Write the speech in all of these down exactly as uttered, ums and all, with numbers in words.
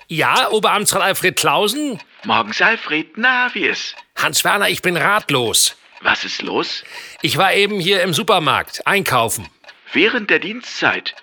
Ja, Oberamtsrat Alfred Clausen? Morgens, Alfred. Na, wie ist? Hans-Werner, ich bin ratlos. Was ist los? Ich war eben hier im Supermarkt, einkaufen. Während der Dienstzeit?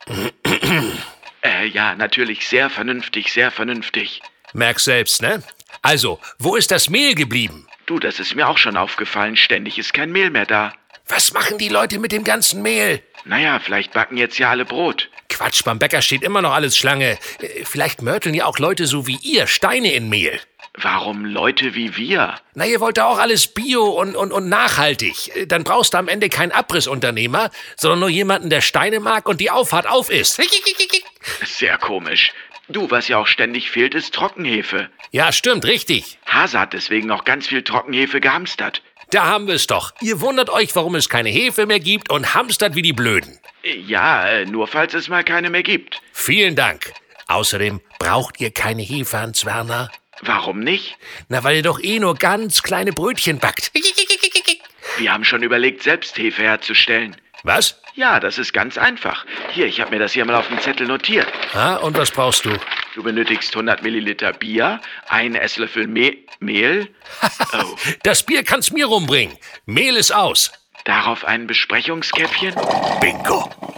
äh, ja, natürlich sehr vernünftig, sehr vernünftig. Merk selbst, ne? Also, wo ist das Mehl geblieben? Du, das ist mir auch schon aufgefallen. Ständig ist kein Mehl mehr da. Was machen die Leute mit dem ganzen Mehl? Naja, vielleicht backen jetzt ja alle Brot. Quatsch, beim Bäcker steht immer noch alles Schlange. Vielleicht mörteln ja auch Leute so wie ihr Steine in Mehl. Warum Leute wie wir? Na, ihr wollt ja auch alles bio und, und, und nachhaltig. Dann brauchst du am Ende keinen Abrissunternehmer, sondern nur jemanden, der Steine mag und die Auffahrt auf ist. Sehr komisch. Du, was ja auch ständig fehlt, ist Trockenhefe. Ja, stimmt, richtig. Hase hat deswegen noch ganz viel Trockenhefe gehamstert. Da haben wir es doch. Ihr wundert euch, warum es keine Hefe mehr gibt und hamstert wie die Blöden. Ja, nur falls es mal keine mehr gibt. Vielen Dank. Außerdem braucht ihr keine Hefe, Hans-Werner. Warum nicht? Na, weil ihr doch eh nur ganz kleine Brötchen backt. Wir haben schon überlegt, selbst Hefe herzustellen. Was? Ja, das ist ganz einfach. Hier, ich habe mir das hier mal auf dem Zettel notiert. Ah, und was brauchst du? Du benötigst hundert Milliliter Bier, einen Esslöffel Me- Mehl. Oh. Das Bier kannst mir rumbringen. Mehl ist aus. Darauf ein Besprechungskäppchen. Bingo.